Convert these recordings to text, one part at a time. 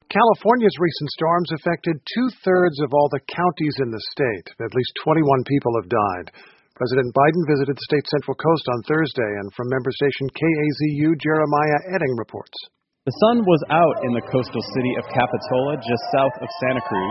California's recent storms affected two-thirds of all the counties in the state. At least 21 people have died. President Biden visited the state's Central Coast on Thursday, and from member station KAZU, Jeremiah Edding reports. The sun was out in the coastal city of Capitola, just south of Santa Cruz,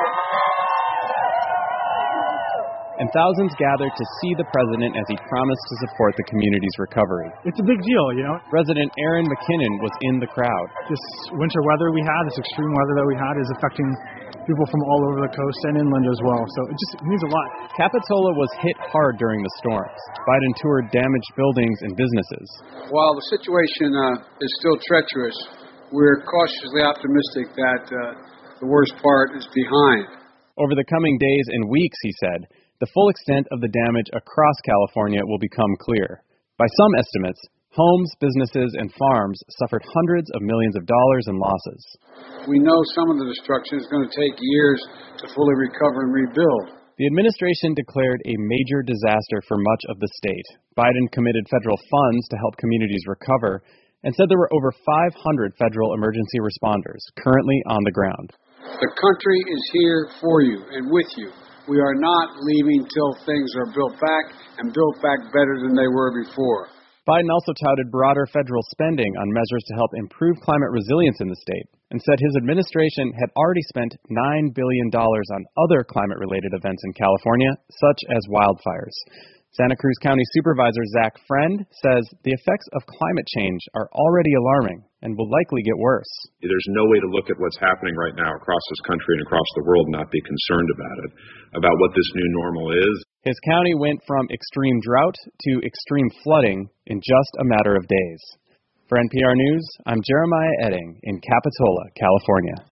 and thousands gathered to see the president as he promised to support the community's recovery. It's a big deal, President Aaron McKinnon was in the crowd. This winter weather we had, this extreme weather that we had, is affecting people from all over the coast and inland as well, so it means a lot. Capitola was hit hard during the storms. Biden toured damaged buildings and businesses. While the situation is still treacherous, we're cautiously optimistic that the worst part is behind. Over the coming days and weeks, he said, the full extent of the damage across California will become clear. By some estimates, homes, businesses, and farms suffered hundreds of millions of dollars in losses. We know some of the destruction is going to take years to fully recover and rebuild. The administration declared a major disaster for much of the state. Biden committed federal funds to help communities recover and said there were over 500 federal emergency responders currently on the ground. The country is here for you and with you. We are not leaving till things are built back and built back better than they were before. Biden also touted broader federal spending on measures to help improve climate resilience in the state and said his administration had already spent $9 billion on other climate-related events in California, such as wildfires. Santa Cruz County Supervisor Zach Friend says the effects of climate change are already alarming and will likely get worse. There's no way to look at what's happening right now across this country and across the world and not be concerned about it, about what this new normal is. His county went from extreme drought to extreme flooding in just a matter of days. For NPR News, I'm Jeremiah Edding in Capitola, California.